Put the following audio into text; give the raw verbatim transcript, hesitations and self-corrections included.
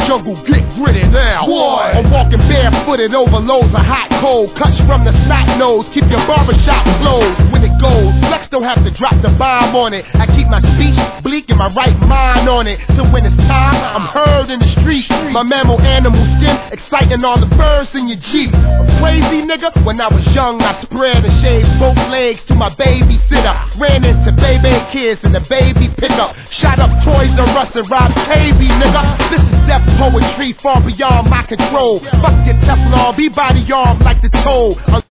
jungle, get gritty now. Boy, I'm walking barefooted over loads of hot cold. Cuts from the snot nose, keep your barbershop closed. When it goes, Flex don't have to drop the bomb on it. I keep my speech bleak and my right mind on it. So when it's time, I'm heard in the street. My mammal animal skin, exciting all the birds in your Jeep. A crazy nigga, when I was young, I spread and shaved both legs to my babysitter. Ran into baby kids in the baby pickup. Shot up Toys R Us and robbed K B, nigga. This is death poetry far beyond my control. Fuck your Teflon, be body armed like the toll.